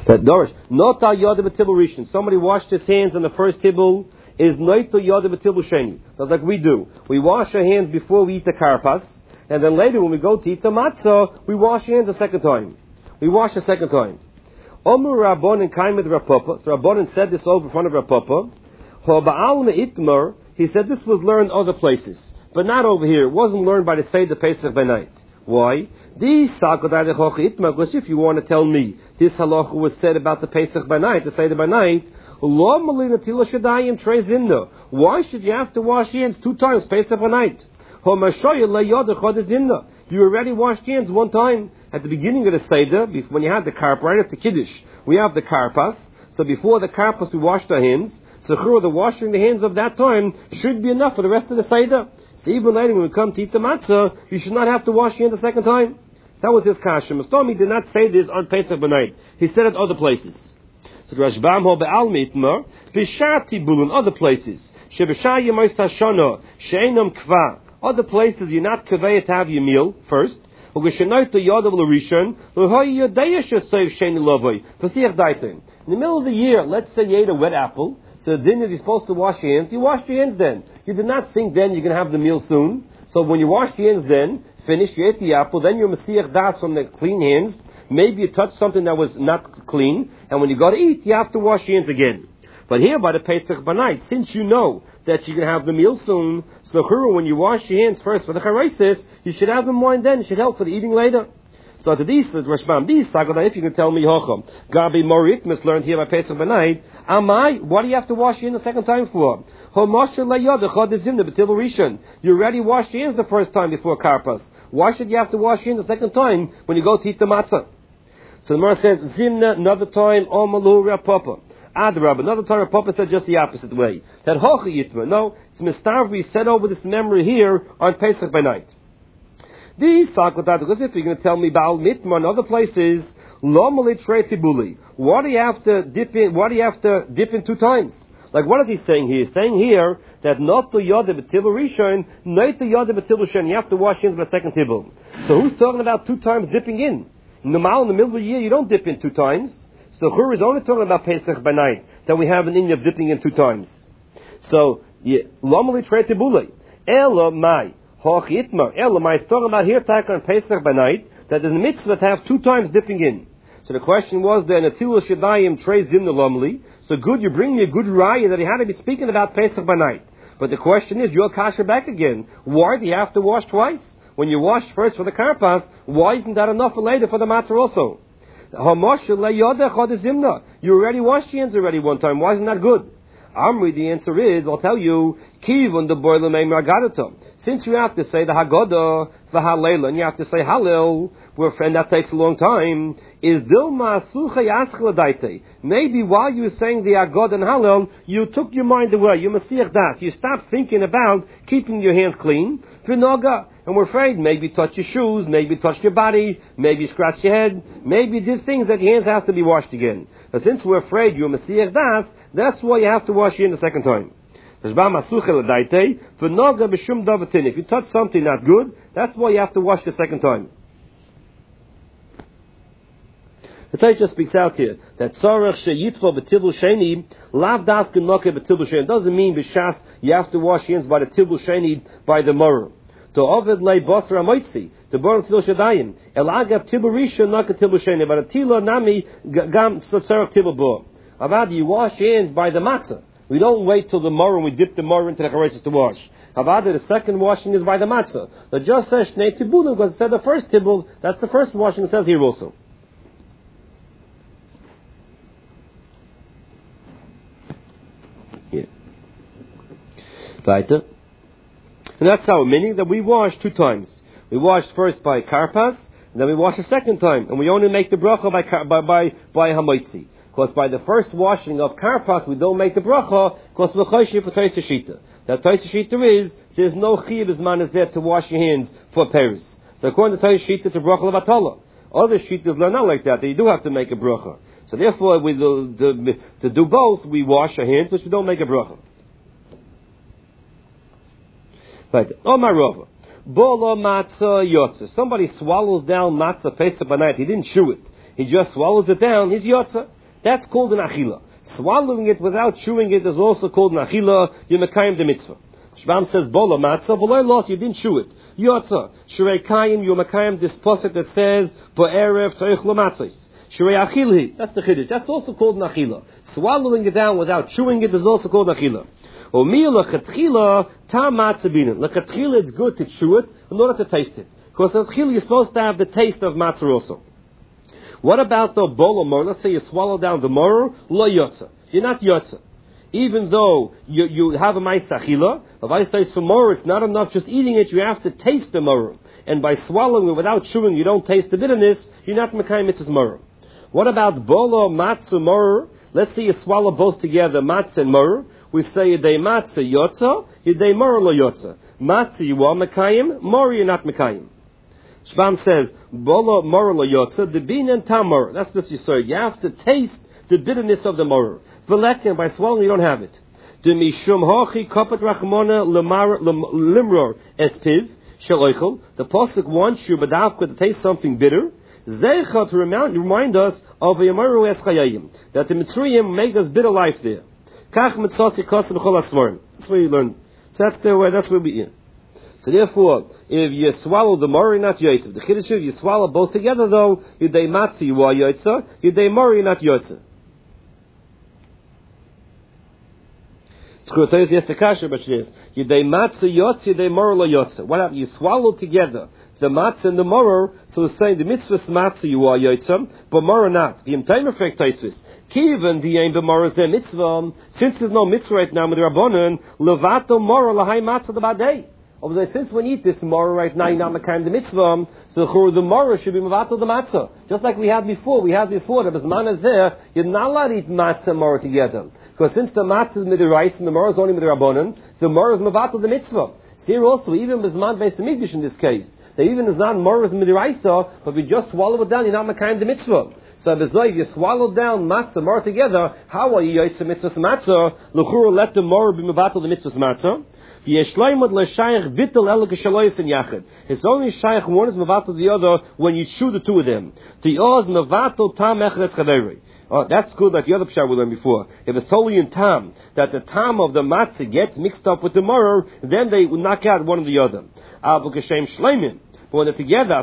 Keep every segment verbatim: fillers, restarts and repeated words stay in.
That Dorish, not al yada b'tibul rishon. Somebody washed his hands on the first tibul is not al yada b'tibul sheni. That's like we do. We wash our hands before we eat the karpas, and then later when we go to eat the matzah, we wash our hands a second time. We wash a second time. Omer Rabbanan came with Rav Papa. So Rabbanan said this over in front of Rav Papa. Ha'ba'al me'itmer. He said this was learned other places, but not over here. It wasn't learned by the Seder Pesach by night. Why? Because if you want to tell me this halacha was said about the Pesach by night, the Seder by night, why should you have to wash your hands two times Pesach by night? You already washed your hands one time at the beginning of the Seder, when you had the karpa, right after Kiddush. We have the karpas. So before the karpas, we washed our hands. So the washing the hands of that time should be enough for the rest of the Seder. So even later when we come to eat the matzah, you should not have to wash your hands a second time. That was his kasha. Mustami did not say this on Pesach b'night. He said it other places. So Rashbam ho be'al mitmer, v'shati bulun, other places. Shebeshaya mois hashana, she'enam kva. Other places you're not kveya to have your meal first. In the middle of the year, let's say you ate a wet apple, so then you're supposed to wash your hands. You wash your hands then. You did not think then you're going to have the meal soon. So when you wash your hands then, finish, you ate the apple, then you're Masiach Das from the clean hands. Maybe you touched something that was not clean, and when you go to eat, you have to wash your hands again. But here by the Pesach B'night, since you know that you're going to have the meal soon, so when you wash your hands first for the Charaisis, you should have them more and then. It should help for the eating later. So to these, Rashbam, these Sagoda, if you can tell me, Hocham, Gabi Morik mis learned here by Pesach B'night, Amai, what do you have to wash your hands the second time for? You already washed your hands the first time before Karpas. Why should you have to wash your hands the second time when you go to eat the matzah? So the Gemara says, Zimna, another time, Omalu Rapapa. Adrab, another time Rav Papa said just the opposite way. That Hocha Yitma. No, it's Mistav, we said over this memory here on Pesach by night. These Sakotat, because if you're going to tell me Baal Mitma and other places, Lomali Tretibuli. Why do you have to dip in, why do you have to dip in two times? Like what is he saying here? He's saying here that not the Yodah B'Tibul Rishon, not the Yodah B'Tibul Shen, you have to wash hands by the second Tibul. So who's talking about two times dipping in? In the Mal, in the middle of the year, you don't dip in two times. So Chur is only talking about Pesach by night, that we have an inyan of dipping in two times. So, Lomali Tretibule, Ela Mai, Hoch Itma, Ela Mai is talking about here, Taka on Pesach by night, that there's a mitzvah to have two times dipping in. So the question was, then, Atilu Shadayim Trei Zimna Lomali, so good, you bring me a good raya that he had to be speaking about Pesach by night. But the question is, you're kasher back again. Why do you have to wash twice? When you wash first for the karpas, why isn't that enough for later for the matzah also? You already washed your hands already one time. Why isn't that good? Amri, the answer is, I'll tell you, Kivun the boiler may margadatum. Since you have to say the Haggadah, the Hallel, and you have to say Hallel, and that takes a long time, is Dilma Suchay Aschladaite. Maybe while you were saying the Haggadah and Hallel, you took your mind away. You Masiach Das. You stopped thinking about keeping your hands clean. V'noga. And we're afraid maybe touch your shoes, maybe touch your body, maybe scratch your head, maybe did things that your hands have to be washed again. But since we're afraid you're Masiach Das, that's why you have to wash your hands the second time. If you touch something not good, that's why you have to wash the second time. The Taisha speaks out here that Sarach Sheyitfo B'Tibul Sheni Lav Dafka Noke B'Tibul Sheni doesn't mean B'Shas you have to wash your hands by the Tibul Sheni by the Morah. To Ovid Lei Basra Moitzi to Born Tibul Shadayim El Agav Tibul Rishon Noke Tibul Sheni but a Tila Nami Gam Sarach Tibul Bo. Avad you wash your hands by the matzah. We don't wait till the morrow and we dip the morrow into the charesis to wash. However, the second washing is by the matzah. The just says Shnei Tibulim because it said the first tibul, that's the first washing, it says here also. Yeah. Weiter. And that's how, meaning that we wash two times. We wash first by karpas, and then we wash a second time. And we only make the bracha by, by, by, by hamoitzi. Because by the first washing of karpas, we don't make the bracha, because we're choshir for Taisa Shita. That Taisa Shita is, there's no chiyuv as man is there to wash your hands for Paris. So according to Taisa Shita, it's a bracha levatala. Other Shitas learn not like that, that you do have to make a bracha. So therefore, we do, to, to do both, we wash our hands, which we don't make a bracha. Right. Oh my rova. Bolo matzah yotza. Somebody swallows down matzah Pesach by night. He didn't chew it. He just swallows it down. He's yotza. That's called an achila. Swallowing it without chewing it is also called an achila. You mekayim the mitzvah. Shbam says, bola matzah, v'loy lost, you didn't chew it. Yotza, shirei kayim, you mekayim this posuk that says, bo'erev toich lo matzahs. Shirei achilhi, that's the chiddush. That's also called an achila. Swallowing it down without chewing it is also called an achila. Omi lechatchila tam matzah binin. Lechatchila, it's good to chew it in order to taste it. Because lechatchila, you're supposed to have the taste of matzah also. What about the bola mor? Let's say you swallow down the mor, lo yotza. You're not yotza. Even though you, you have a ma'is achila, if I say for mor, it's not enough just eating it, you have to taste the mor. And by swallowing it without chewing, you don't taste the bitterness, you're not mekayim mitzvahs mor. What about bola matzah mor? Let's say you swallow both together, matzah and mor. We say yedei matzah yotza, yedei mor lo yotza. Matzah you are mekayim, mor you're not mekayim. Shbam says, bola mor lo yotza, the bin and tamor. That's just you say. You have to taste the bitterness of the mor. V'lekin, by swallowing you don't have it. De mishum hochi kopet rachmona limror estiv shel oichel. The pasuk wants you badavka to taste something bitter. Zeicha to remind, remind us of a yamaru es chayayim, that the Mitzrayim make us bitter life there. Kach mitzvasi kosim b'chol asmarim. That's where you learn. So that's the way. That's where we in. So therefore, if you swallow the mori, not yotza. The chiddush, if you swallow both together, though, yedei matzah you are yotza, yedei mori not yotza. What happened? What happened? You swallow together the matzah and the moror, so it's saying the mitzvah's matzah you are yotzam, but moror not. The entire effect taisvis. Kiven the aim b'moror zeh mitzvah. Since there's no mitzvah right now with the rabbanon, levato moror lahai matzah the badei. Obviously, since we eat this moror right now, you're not mekayim the mitzvah, so the moror should be mevato the matzah. Just like we had before, we had before that bisman is there, you're not allowed to eat matzah and moror together. Because since the matzah is midiraisa and the moror is only midirabbanon, the moror is mevato the mitzvah. Here also, even bisman based the mikdash in this case, that even is not moror is midiraisa, but we just swallow it down, you're not mekayim the mitzvah. So if you swallow down matzah and moror together, how are you yotzei mitzvah's matzah? L'chura let the moror be mevato the mitzvah's matzah. It's only shaykh one is mevatel the other when you chew the two of them. Oh, that's good like the other pshat we learned before. If it's totally in tam, that the tam of the matzah gets mixed up with the moror, then they will knock out one or the other. But when they're together,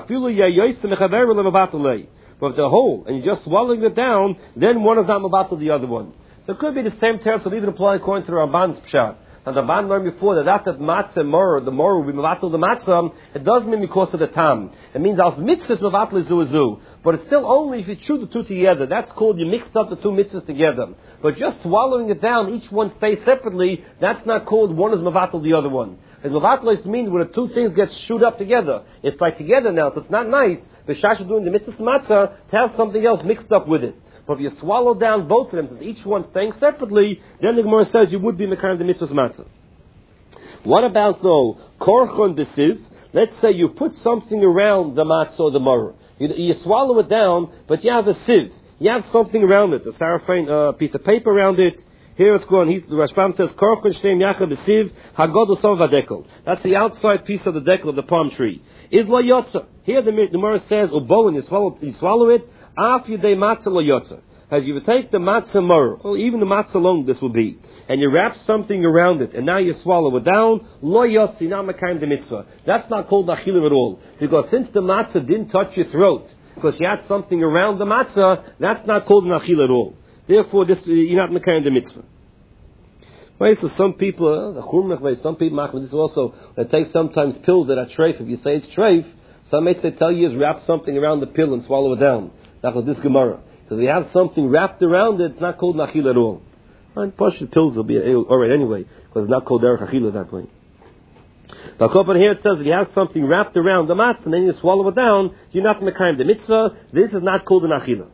but if they're whole and you're just swallowing it down, then one is not mevatel the other one. So it could be the same term, so even apply according to the Ramban's pshat. And the Ban learned before that after matzah and moror, the moror will be mevatel the matzah, it doesn't mean because of the tam. It means as mitzvahs mevatel zu zu. But it's still only if you chew the two together. That's called you mixed up the two mitzvahs together. But just swallowing it down, each one stays separately, that's not called one is mevatel the other one. And mevatel means when the two things get shoot up together. It's like together now, so it's not nice. The shash is doing the mitzvahs matzah to have something else mixed up with it. But if you swallow down both of them, since each one staying separately, then the Gemara says you would be mekayim the mitzvah's matzah. What about though korchon b'siv? Let's say you put something around the matzah or the moror. You, you swallow it down, but you have a sieve. You have something around it, a sarafine uh, piece of paper around it. Here it's going. He, the Rashbam says korchon shteim yachad b'siv hagodol sov vadekel. That's the outside piece of the dekel of the palm tree. Is la yotza. Here the Gemara says ubolin. You swallow, you swallow it. After yedei matzah lo yotza, as you would take the matzah moror, or even the matzah alone, this will be, and you wrap something around it, and now you swallow it down, lo yotzi, not mekayim the mitzvah. That's not called achilim at all, because since the matzah didn't touch your throat, because you had something around the matzah, that's not called an achil at all. Therefore, this you're not mekayim the mitzvah. Right, so some people, some people, this also, they take sometimes pills that are treif. If you say it's treif, some mates they tell you is wrap something around the pill and swallow it down. That's what this Gemara. Because we have something wrapped around it, it's not called nachila at all. And Pashut pills will be alright anyway, because it's not called derech achila that way. But here it says that you have something wrapped around the matzah and then you swallow it down, you're not mekayim the mitzvah. This is not called an achila.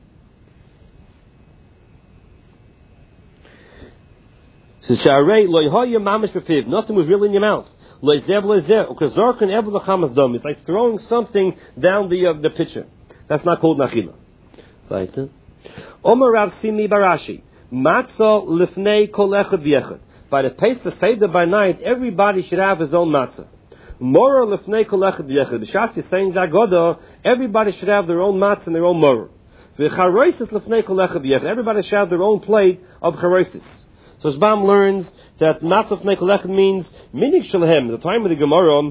So sharei lo yhoya mamish b'fiv. Nothing was really in your mouth. Lo zev lo zev. Because zarkan evel l'chamas dom. It's like throwing something down the uh, the pitcher. That's not called nachila. Right? Omer Rav Simi Barashi. Matzah lifnei kol echad v'echad. By the Pesach Seder by night, everybody should have his own matzah. Moror lifnei kol echad v'echad. The Shas is saying Zagoda, everybody should have their own matzah and their own moror. Everybody should have their own plate of charosis. So Shbam learns that matzah fnei kol echad means minig shalahem. The time of the Gemara,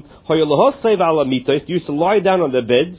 they used to lie down on their beds.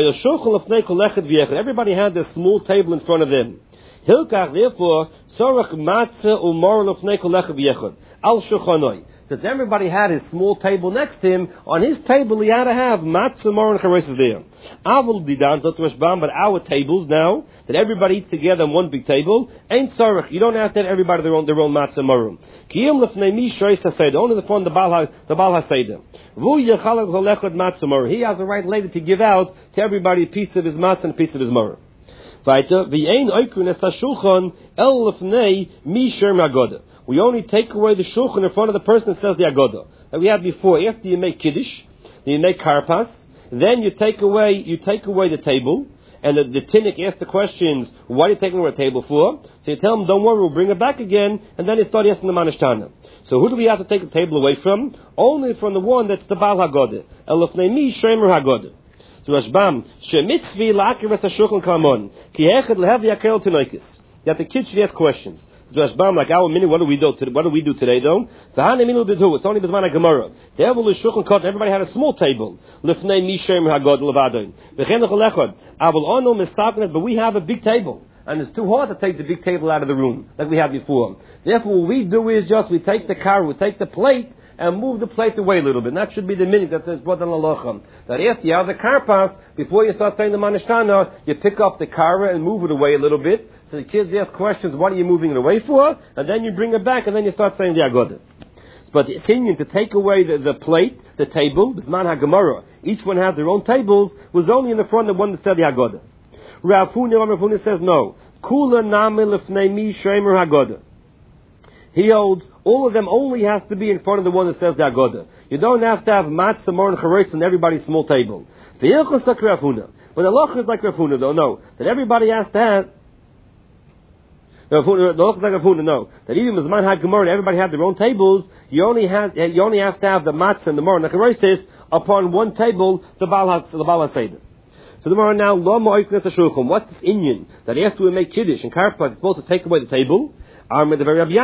Everybody had their small table in front of them. Hilkach, therefore, sorach matzah umor lefnei kol echad v'yechad al shulchanoi. Since everybody had his small table next to him, on his table he had to have matzah, mar, and charosis there. Avul didan zot Rashbam, but our tables now that everybody eats together on one big table ain't sorach. You don't have to have everybody their own their own matzah marum. Kiyum lefnei mi shoyis haseder. Only upon the bal the bal haseder. Vu yechalak holechad matzah marum. He has a right later to give out to everybody a piece of his matzah and a piece of his marum. Weiter, v'yein oikun es hashulchan el lefnei mi sherm hagoda. We only take away the shulchan in front of the person that says the agoda that we had before. After you make kiddush, then you make karpas, then you take away you take away the table, and the, the tinnik asks the questions, what are you taking away the table for? So you tell him, don't worry, we'll bring it back again, and then you start asking the manishtana. So who do we have to take the table away from? Only from the one that's the Baal Hagodah. Elofnei mi Shemer Hagodah. So Rashbam, shemitzvi la'akir es hashulchan kamon, ki echad lehevi akel tinoikis. That the kids should ask questions. So Rashbam, like our minute, what do we do? To, what do we do today, though? The Hanaminu did who? It's only Bizman Gemara. The Evil is Shulchan Kot. Everybody had a small table. Lifnei Mishem Hagod Levadon. V'chenach Lechad. Avol Ono Mistaknet. But we have a big table, and it's too hard to take the big table out of the room like we had before. Therefore, what we do is just we take the car, we take the plate, and move the plate away a little bit. And that should be the minute that says Bodan Alocham. That after you have the car pass, before you start saying the Manishtana, you pick up the car and move it away a little bit. So the kids ask questions, what are you moving it away for? And then you bring it back, and then you start saying the Agodah. But it's Indian to take away the, the plate, the table, Bisman HaGemara, each one had their own tables, was only in the front of the one that said the Agodah. Rav Huna, Rav Huna says no. Kula name lefnei mi shemer Hagodah. He holds all of them only has to be in front of the one that says the Agodah. You don't have to have matzah, mar, and charois on everybody's small table. The ilchus like Rav Huna. But the loch is like Rav Huna, though. No, that everybody has to have. No, the loch is like Rav Huna. No, that even Zman had Gemara and everybody had their own tables. You only have you only have to have the matzah and the mar and the charois upon one table. The Baal the Baal Haseder. So the Gemara now Lama Oiknes Hashulchan. What's this Indian that after we make kiddush and karpas, it's supposed to take away the table? That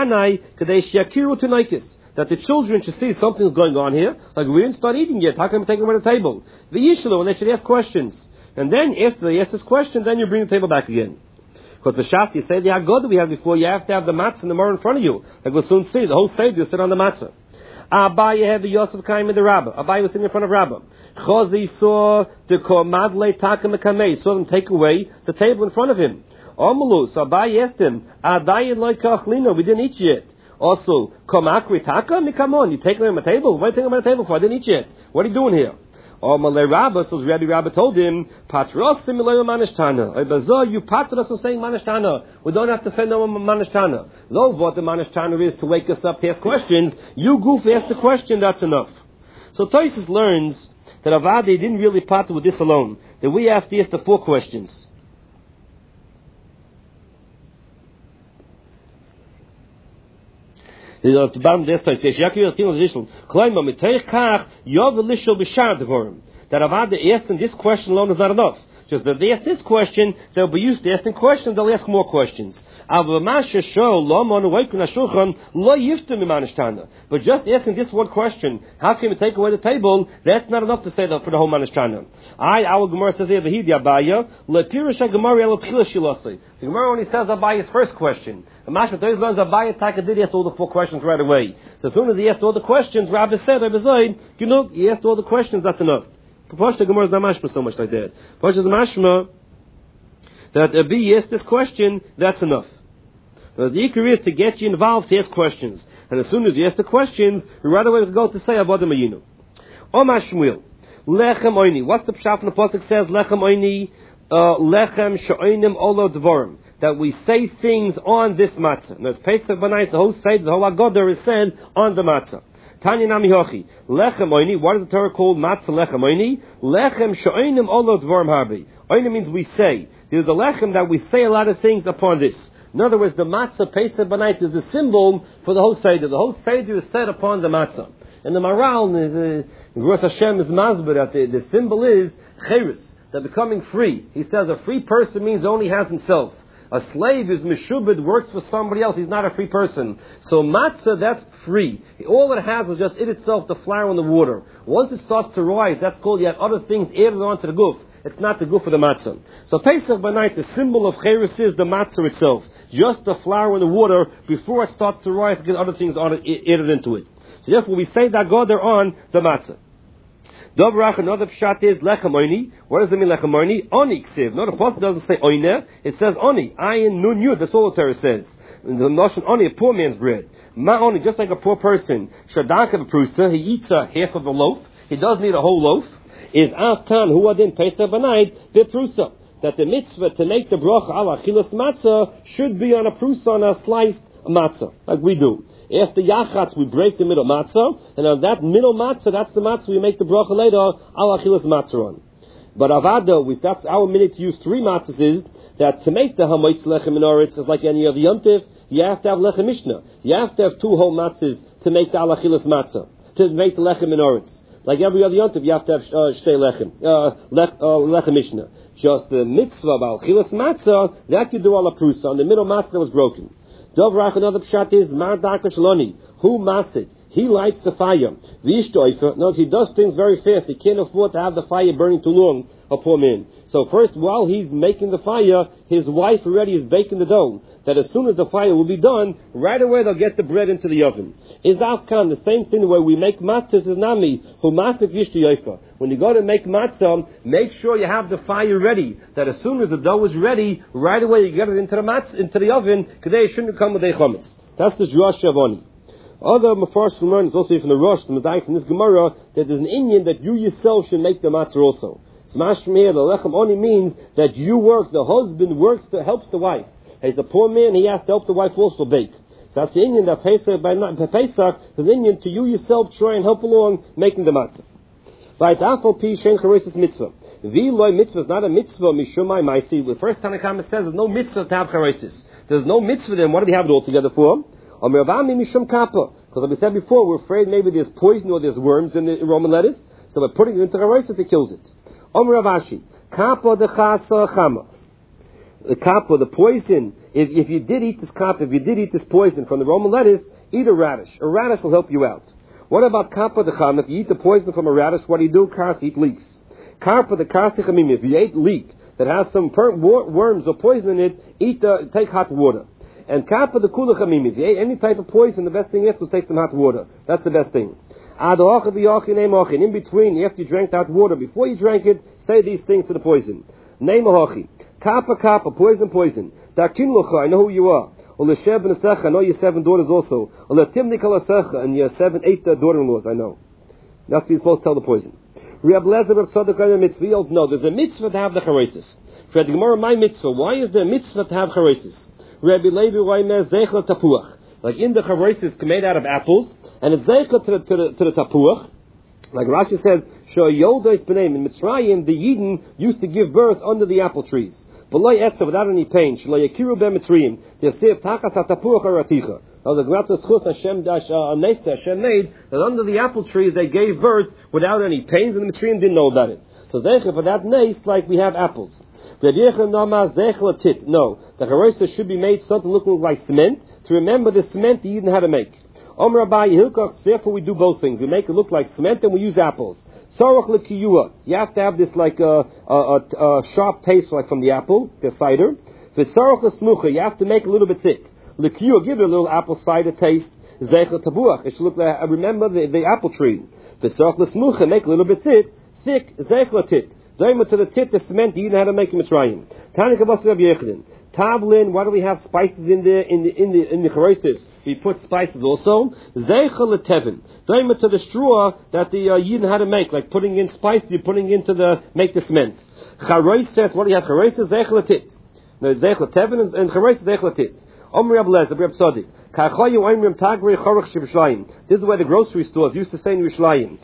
the children should see something's going on here. Like we didn't start eating yet. How can we take away the table? The Yishlo, and they should ask questions. And then after they ask this question, then you bring the table back again. Because the Shas, you say the Haggadah we have before, you have to have the matzah and the mar in front of you. Like we'll soon see, the whole stage will sit on the matzah. Abaye had the Yosef Kaim and the Rabbah. Abaye was sitting in front of Rabbah. Chozi saw the Komadle Taka Mekamei, saw them take away the table in front of him. Omalu, so Abaye asked him, Adayin loikachlino, we didn't eat yet. Also, Komakri Taka, come on, you take away my table? What are you taking away my table for? I didn't eat yet. What are you doing here? Omalei Rabbah, so Rabbi Rabbah told him, Patros similar manishtana. Oibazo, you patted us on saying manishtana. We don't have to say no manishtana. Though what the manishtana is to wake us up to ask questions, you goof ask the question, that's enough. So Tosis learns that Avadi didn't really pat with this alone. That we have to ask the four questions. The bottom of this place says, that Avada asking this question alone is not enough. Just that they ask this question, they'll be used to asking questions, they'll ask more questions. But just asking this one question, how can we take away the table, that's not enough to say that for the whole manishtana. I, our Gemara says here, the Gemara only says Abaya's first question. The Mashma Torah learns Abaya Taka did ask all the four questions right away. So as soon as he asked all the questions, Rabbi said, Rabbi Zoid, you know, he asked all the questions, that's enough. Posh the Gemara is not Mashma so much like that. Posh is Mashma that Abi asked this question, that's enough. Because the Ikar is to get you involved to ask questions. And as soon as you ask the questions, you right away go to say Avodah Mayinu. Omar Shmuel, Lechem Oini. What's the Pshat in the Pasuk says? Lechem Oini, uh, Lechem Sho'inim Olo Dvorim. That we say things on this matzah. And as Pesach Banait, the whole stage, the whole Agodah is said on the matzah. Tanya Nami Hochi. Lechem Oini. What is the Torah called matzah Lechem Oini? Lechem Sho'inim Olo Dvorim Harbi. Oini means we say. There's the Lechem that we say a lot of things upon this. In other words, the matzah Pesach Banait is the symbol for the whole seder. The whole seder is set upon the matzah. And the Maral is, uh, Rosh Hashem is Mazber, that the, the symbol is Cheres. they're becoming free. He says a free person means only has himself. A slave is meshubed, works for somebody else. He's not a free person. So matzah, that's free. All it has is just in itself the flour and the water. Once it starts to rise, that's called you have other things added onto the guf. It's not the guf of the matzah. So Pesach by night, the symbol of cheres is the matzah itself. Just the flour and the water before it starts to rise, get other things added into it. So therefore we say that God, they're on the matzah. Dobrach, another pshat is lechem oni. What does it mean lechem oni? Oni ksiv. No, the apostle doesn't say oine. It says oni. Ayin nun yud. That's all the Torah says. The notion oni, a poor man's bread. Ma oni, just like a poor person. Shadanka b'prusa. He eats a half of a loaf. He doesn't eat a whole loaf. Is aftan hu adin pesach b'nayit b'prusa. That the mitzvah to make the bracha ala achilas matzah should be on a prusa, on a sliced matzah, like we do. After yachatz, we break the middle matzah, and on that middle matzah, that's the matzah we make the bracha later, al achilas matzah on. But avada, we, that's our minute to use three matzahs is, that to make the hamoitz lechem minoritz is like any other yontif, you have to have lechem mishnah. You have to have two whole matzahs to make the al achilas matzah, to make the lechem minoritz. Like every other yontif, you have to have uh, shtei lechem, uh, lech, uh, lechem mishnah. Just the mitzvah of al achilas matzah, that you do ala prusa, on the middle matzah that was broken. Dovrach, another pshat is Mar Darka Shaloni. Who masted? He lights the fire. V'ishtoifer. Notice he does things very fast. He can't afford to have the fire burning too long. A poor man. So first, while he's making the fire, his wife already is baking the dough. That as soon as the fire will be done, right away they'll get the bread into the oven. Is Afkan the same thing where we make matzahs is nami? Who masted v'ishtoifer. When you go to make matzah, make sure you have the fire ready. That as soon as the dough is ready, right away you get it into the matzah, into the oven, because they shouldn't come with a chometz. That's the Rosh Shavoni. Other Mefarshim learn, it's also from the Rosh, from the Dai, from this Gemara, that there's an Indian that you yourself should make the matzah also. So mashma here, the lechem oni means that you work, the husband works, to, helps the wife. He's a poor man, he has to help the wife also bake. So that's the Indian that Pesach, by Pesach, is an Indian to you yourself try and help along making the matzah. Right, afal pi shen charesis mitzvah. V'loy mitzvah is not a mitzvah, mishumai maisi. The first time the comment says there's no mitzvah to have charesis. There's no mitzvah then, what do we have it all together for? Because like we said before, we're afraid maybe there's poison or there's worms in the Roman lettuce, so by putting it into charesis, it kills it. Omer Ravashi, kappa de chasa chama. The kappa, the poison, if, if you did eat this kappa, if you did eat this poison from the Roman lettuce, eat a radish. A radish will help you out. What about kappa de chama? If you eat the poison from a radish, what do you do? Kars, eat leeks. Kappa de kars chamim. If you ate leek that has some per- worms or poison in it, eat the, take hot water. And kappa the kula chamim. If you ate any type of poison, the best thing is to take some hot water. That's the best thing. In between, after you drank that water, before you drank it, say these things to the poison. Neimahachi. Kappa kappa, poison poison. Dakin lucha, I know who you are. Olesheb and Asecha, I know your seven daughters also. Oletim nikal Asecha, and your seven, eight uh, daughter-in-laws, I know. That's what you're supposed to tell the poison. Reb Lezer, Reb Tzadok, and mitzvah. He also know there's a mitzvah to have the charesis. For the Gemara, my mitzvah, why is there a mitzvah to have charesis? Rabbi Levi, why meh zeichel tapuach? Like in the charesis made out of apples, and it's zeichel to the, to the, to the tapuach. Like Rashi says, Shah Yoda Ispanim in Mitzrayim, the Yidden used to give birth under the apple trees. B'loi etza, without any pain. Shlo yakiru ben Mitzrayim. T'yasir tachas hatapuach araticha. Now the Gemara Tzchus Hashem dash Anesta Hashem made that under the apple trees they gave birth without any pains, and the Mitzrayim didn't know about it. So zeichel for that nest, like we have apples. No, the charesis should be made something looking like cement to remember the cement the Yidden had to make. Omer Abai Hilkach, therefore we do both things. We make it look like cement and we use apples. Sarach lekiyua, you have to have this like a, a, a, a sharp taste like from the apple, the cider. V'sarach lesmucha, you have to make it a little bit thick. Lekiyua, give it a little apple cider taste. Zeichel tabuach, it should look like, remember the, the apple tree. V'sarach lesmucha, make it a little bit thick. Thick, zeichel tit. Daima to the tit, the cement, you didn't have to make it Mitzrayim. Tani kabas Rabbi Yechidin. Tavlin, why do we have spices in the in the in the in the charesis? We put spices also. Zeichel letevin. Daima to the straw that the uh, Yidden had to make, like putting in spice, you're putting into the make the cement. Chareis says, what do you have? Charesis zeichel letit. No, zeichel letevin and charesis zeichel letit. Omri Ablezer, Reb Tzadik. This is where the grocery stores used to say in Yerushalayim.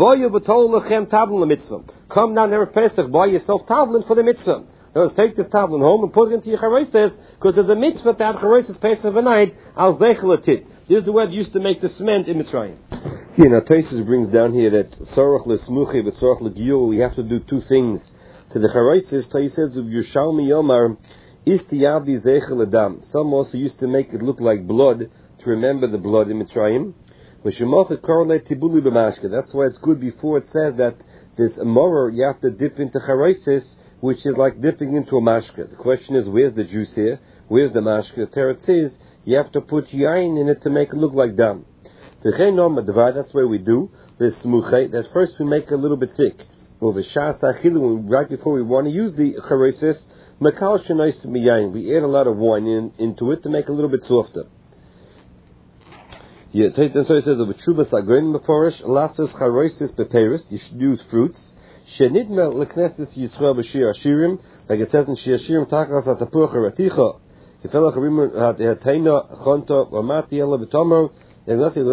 Come down there Pesach, buy yourself tavlin for the mitzvah. Now take this tavlin home and put it into your charesis, because there's a mitzvah to have charesis Pesach v'night al zeichelatit. This is the way they used to make the cement in Mitzrayim. Yeah, now Tosfos brings down here that tzorach lesmuchi v'tzorach legiyur, we have to do two things To the Charaisis, he says of Yerushalmi Yomar, Isti Yavdi Zeichel Adam. Some also used to make it look like blood, to remember the blood in Mitzrayim. That's why it's good before it says that there's a morer, you have to dip into Charaisis, which is like dipping into a mashka. The question is, where's the juice here? Where's the mashka? The Torah says, you have to put yain in it to make it look like dam. That's why we do this smuchay. That first we make it a little bit thick. Right before we want to use the charesis, we add a lot of wine in, into it to make it a little bit softer. Yeah, so it says of a trubas agrain meforish, lasses charesis beperis. You should use fruits. Shenidmel lekneses yisrael b'shir ashirim, like it says in Shir Ashirim, tachas atapuach raticha. Kefelach harim hatayna chonta v'amati ela b'tomer. So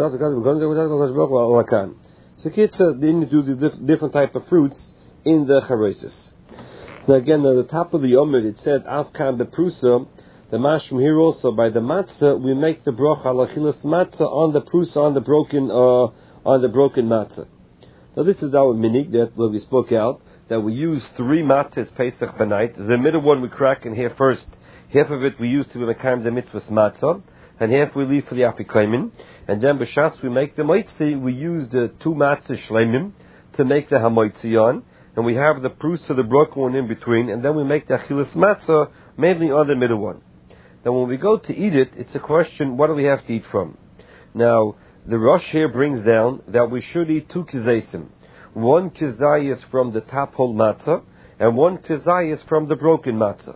kids uh, they do the diff- different type of fruits in the charesis. Now again, at the top of the Omer it said Avkan beprusa. The mashroom here also by the matzah we make the brocha alachilas matzah on the prusa on the broken uh, on the broken matzah. Now this is our minig that we spoke out that we use three matzahs Pesach b'night. The middle one we crack in here first. Half of it we use to make the mitzvahs matzah, and half we leave for the afikomen. And then b'shas we make the moitzi. We use the two matzah shleimim to make the hamoitzi on, and we have the prusa, the broken one in between, and then we make the achilas matzah mainly on the middle one. Now when we go to eat it, it's a question: what do we have to eat from? Now the Rosh here brings down that we should eat two kizaysim. One kizay is from the top whole matzah, and one kizay is from the broken matzah.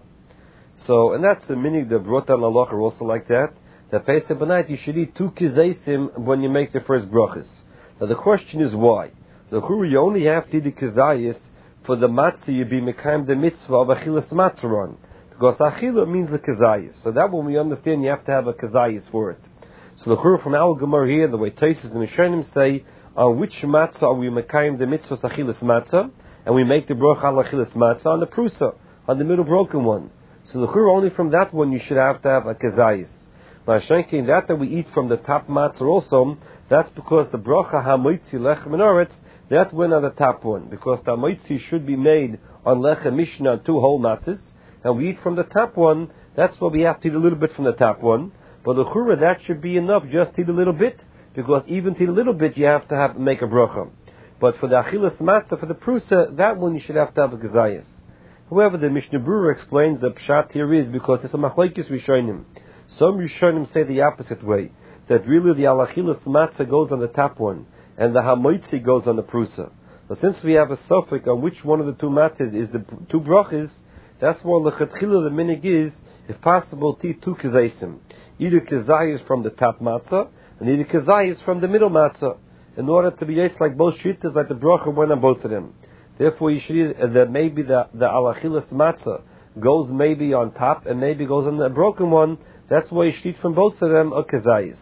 So, and that's the meaning that brought down halacha also like that. That Pesach b'night you should eat two kizaysim when you make the first brachas. Now the question is why? The churu you only have to eat the kizayis for the matzah you be mekayim the mitzvah of achilas matzah on, because achila means the kizayis. So that when we understand you have to have a kizayis for it. So the churu from our Gemara here, the way Taisus and Mishanim say, on which matzah are we mekayim the mitzvah achilas matzah, and we make the bracha al achilas matzah on the prusa, on the middle broken one. So the churu only from that one you should have to have a kizayis. Mashenkin, that that we eat from the top matzah also, that's because the bracha hamoitzi lechem menoretz, that went on the top one, because the hamoitzi should be made on lechem mishnah on two whole matzahs, and we eat from the top one. That's why we have to eat a little bit from the top one. But the chura that should be enough, just eat a little bit, because even to eat a little bit you have to have make a bracha. But for the achilas matzah, for the prusa, that one you should have to have a gazayas. However, the Mishnah Berurah explains the pshat here is because it's a machlokes rishonim. Some Rishonim say the opposite way, that really the alachilas matzah goes on the top one, and the hamoitzi goes on the prusa. But since we have a suffix on which one of the two matzahs is the two brachas, that's why lechatchila the minig is, if possible, to eat two kizaysim. Either kizayis from the top matzah, and either kizayis from the middle matzah, in order to be it's like both shittas, like the bracha went on both of them. Therefore, you should eat, uh, that maybe the the alachilas matzah goes maybe on top, and maybe goes on the broken one. That's why you should eat from both of them a kazayis.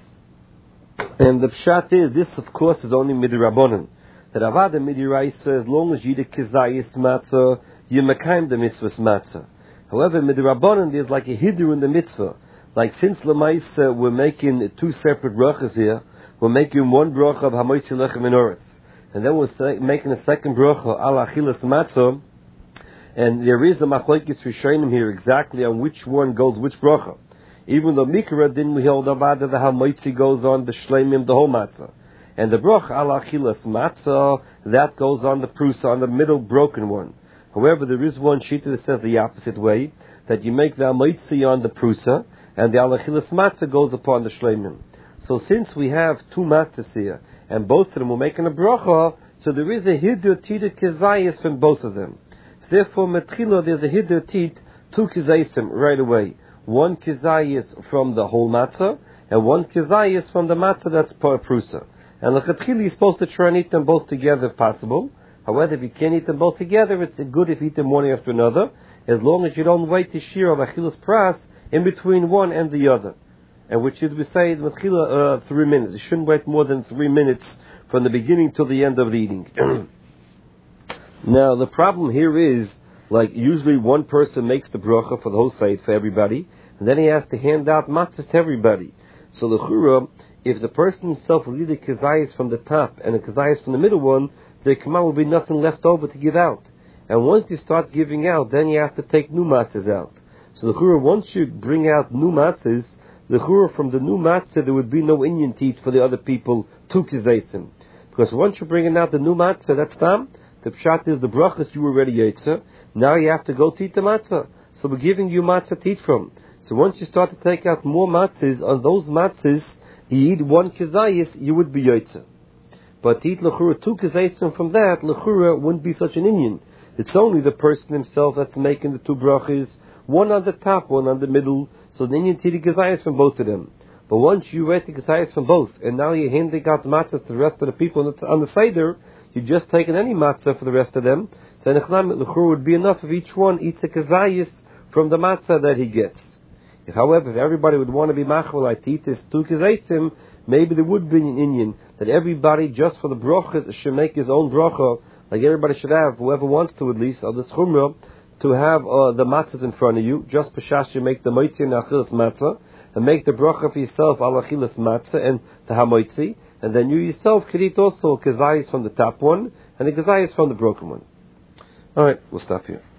And the pshat is, this of course is only midirabbonon. The Ravada midiraisa, as long as you eat a kazayis matzah, you mekayim the mitzvah's matzah. However, midirabbonon there's like a hidur in the mitzvah. Like since Lamaisa we're making two separate brachas here, we're making one bracha of hamoitzi lechem menoretz, and then we're making a second bracha al achilas matzah, and there is a machlokes rishonim here exactly on which one goes which bracha. Even though Mikra didn't we hold about that the hamoitzi goes on the shleimim, the whole matzah, and the bracha al achilas matzah that goes on the prusa, on the middle broken one. However, there is one sheet that says the opposite way, that you make the hamoitzi on the prusa, and the al achilas matzah goes upon the shleimim. So since we have two matzahs here, and both of them were making a bracha, so there is a hidur tita kizayis from both of them. So therefore, metchila there's a hidur tit two kizayim right away. One kizayis from the whole matzah, and one kizayis from the matzah that's per prusa. And l'chatchili you're supposed to try and eat them both together if possible. However, if you can't eat them both together, it's good if you eat them one after another, as long as you don't wait the shear of achilas pras in between one and the other. And which is, we say, metchila, uh, three minutes. You shouldn't wait more than three minutes from the beginning till the end of the eating. Now, the problem here is, like, usually one person makes the bracha for the whole site for everybody, and then he has to hand out matzahs to everybody. So the chura, if the person himself will eat a kazayas from the top and a kazayas from the middle one, there will be nothing left over to give out. And once you start giving out, then you have to take new matzahs out. So the chura, once you bring out new matzahs, the chura from the new matzah, there would be no Indian teeth for the other people to kizaysim. Because once you're bringing out the new matzah, that's tam. The pshat is the brachas you already yetzer. Now you have to go teeth the matzah. So we're giving you matzah teeth from. So once you start to take out more matzahs, on those matzahs, you eat one kizayis, you would be yetzer. But to eat l'chura two kizaysim from that, l'chura wouldn't be such an Indian. It's only the person himself that's making the two brachas, one on the top, one on the middle, so then you take the kizayis from both of them. But once you read the kizayis from both, and now you're handing out matzahs to the rest of the people on the, on the seder, you're just taking any matzah for the rest of them, so nechlam l'chura would be enough if each one eats a kizayis from the matzah that he gets. If, however, if everybody would want to be machmal, to eat this two kizaysim, maybe there would be an Indian that everybody, just for the brachas, should make his own bracha, like everybody should have, whoever wants to at least, of the chumrah, to have uh, the matzahs in front of you. Just b'shash you make the moitzi and achilas matzah, and make the bracha for yourself al achilas matzah and the hamoitzi, and then you yourself could eat also kazayis from the top one and the kazayis from the broken one. All right, we'll stop here.